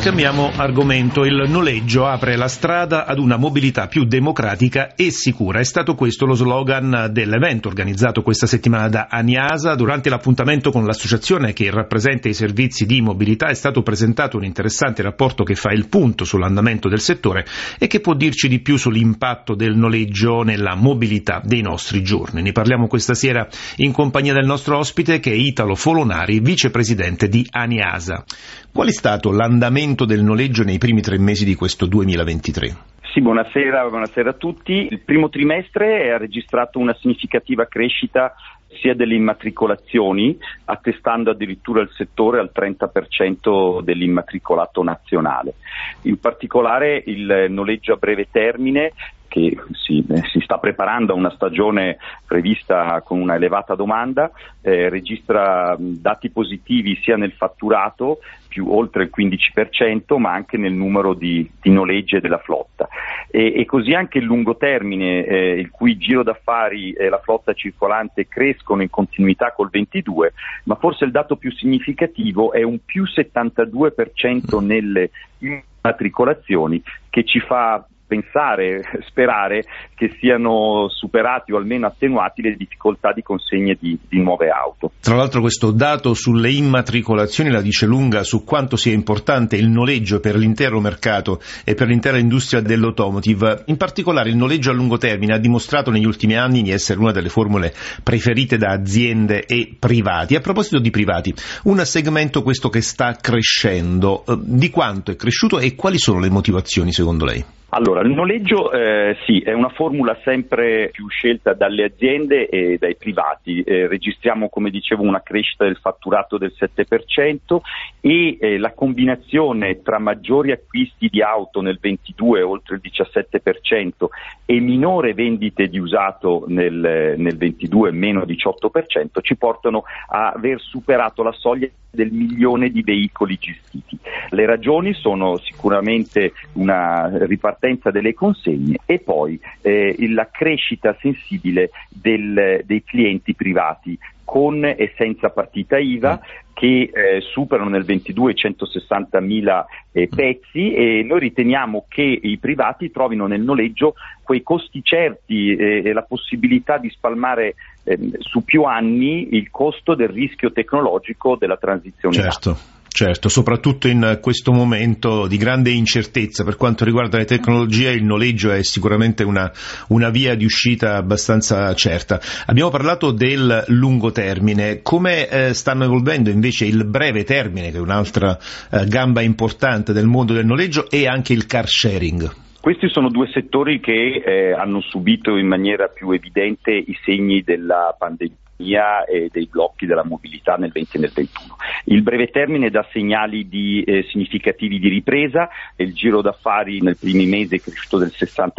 Cambiamo argomento. Il noleggio apre la strada ad una mobilità più democratica e sicura. È stato questo lo slogan dell'evento organizzato questa settimana da ANIASA. Durante l'appuntamento con l'associazione che rappresenta i servizi di mobilità è stato presentato un interessante rapporto che fa il punto sull'andamento del settore e che può dirci di più sull'impatto del noleggio nella mobilità dei nostri giorni. Ne parliamo questa sera in compagnia del nostro ospite, che è Italo Folonari, vicepresidente di ANIASA. Qual è stato l'andamento del noleggio nei primi 3 mesi di questo 2023? Sì, buonasera a tutti. Il primo trimestre ha registrato una significativa crescita sia delle immatricolazioni, attestando addirittura il settore al 30% dell'immatricolato nazionale. In particolare il noleggio a breve termine, che si sta preparando a una stagione prevista con una elevata domanda, registra dati positivi sia nel fatturato, più oltre il 15%, ma anche nel numero di noleggi della flotta. E così anche il lungo termine, il cui giro d'affari e la flotta circolante crescono in continuità col 22%, ma forse il dato più significativo è un più 72% nelle immatricolazioni, che ci fa pensare, sperare che siano superati o almeno attenuati le difficoltà di consegne di nuove auto. Tra l'altro questo dato sulle immatricolazioni la dice lunga su quanto sia importante il noleggio per l'intero mercato e per l'intera industria dell'automotive. In particolare il noleggio a lungo termine ha dimostrato negli ultimi anni di essere una delle formule preferite da aziende e privati. A proposito di privati, un segmento questo che sta crescendo. Di quanto è cresciuto e quali sono le motivazioni secondo lei? Allora, il noleggio sì, è una formula sempre più scelta dalle aziende e dai privati. Registriamo, come dicevo, una crescita del fatturato del 7% e la combinazione tra maggiori acquisti di auto nel 22, oltre il 17%, e minore vendite di usato nel 22, meno 18%, ci portano a aver superato la soglia del 1 milione di veicoli gestiti. Le ragioni sono sicuramente una ripartenza delle consegne e poi la crescita sensibile dei clienti privati con e senza partita IVA, che superano nel 22 160.000 pezzi, e noi riteniamo che i privati trovino nel noleggio quei costi certi e la possibilità di spalmare su più anni il costo del rischio tecnologico della transizione. Certo, soprattutto in questo momento di grande incertezza per quanto riguarda le tecnologie, il noleggio è sicuramente una via di uscita abbastanza certa. Abbiamo parlato del lungo termine. Come stanno evolvendo invece il breve termine, che è un'altra gamba importante del mondo del noleggio, e anche il car sharing? Questi sono 2 settori che hanno subito in maniera più evidente i segni della pandemia e dei blocchi della mobilità nel 20 e nel 21. Il breve termine dà segnali significativi di ripresa, il giro d'affari nel primi mesi è cresciuto del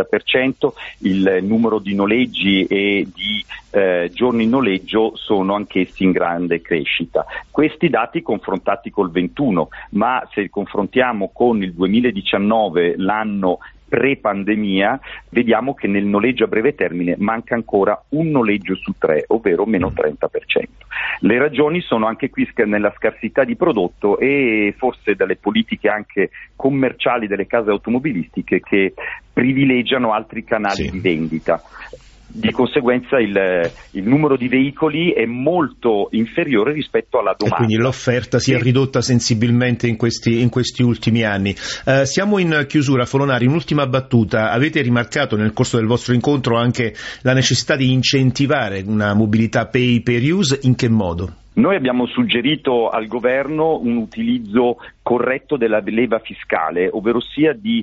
60%, il numero di noleggi e di giorni in noleggio sono anch'essi in grande crescita. Questi dati confrontati col 21, ma se confrontiamo con il 2019, l'anno pre-pandemia, vediamo che nel noleggio a breve termine manca ancora un noleggio su 3, ovvero meno 30%. Le ragioni sono anche qui nella scarsità di prodotto e forse dalle politiche anche commerciali delle case automobilistiche, che privilegiano altri canali di vendita. Di conseguenza il numero di veicoli è molto inferiore rispetto alla domanda. E quindi l'offerta si è ridotta sensibilmente in questi ultimi anni. Siamo in chiusura, Folonari, un'ultima battuta. Avete rimarcato nel corso del vostro incontro anche la necessità di incentivare una mobilità pay per use. In che modo? Noi abbiamo suggerito al governo un utilizzo corretto della leva fiscale, ovvero sia di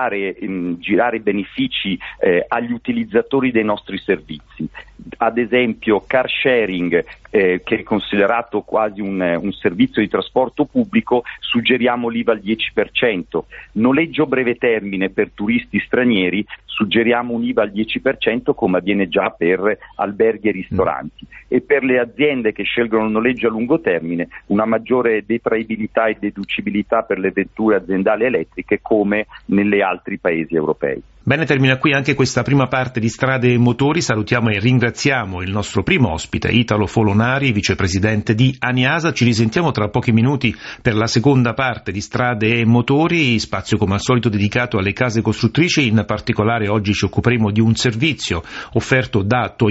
girare benefici agli utilizzatori dei nostri servizi. Ad esempio car sharing, che è considerato quasi un servizio di trasporto pubblico, suggeriamo l'IVA al 10%. Noleggio breve termine per turisti stranieri, suggeriamo un IVA al 10%, come avviene già per alberghi e ristoranti. E per le aziende che scelgono il noleggio a lungo termine, una maggiore detraibilità e deducibilità per le vetture aziendali elettriche, come nelle altri paesi europei. Bene, termina qui anche questa prima parte di Strade e Motori. Salutiamo e ringraziamo il nostro primo ospite, Italo Folonari, vicepresidente di ANIASA. Ci risentiamo tra pochi minuti per la seconda parte di Strade e Motori, spazio come al solito dedicato alle case costruttrici. In particolare oggi ci occuperemo di un servizio offerto da Toyota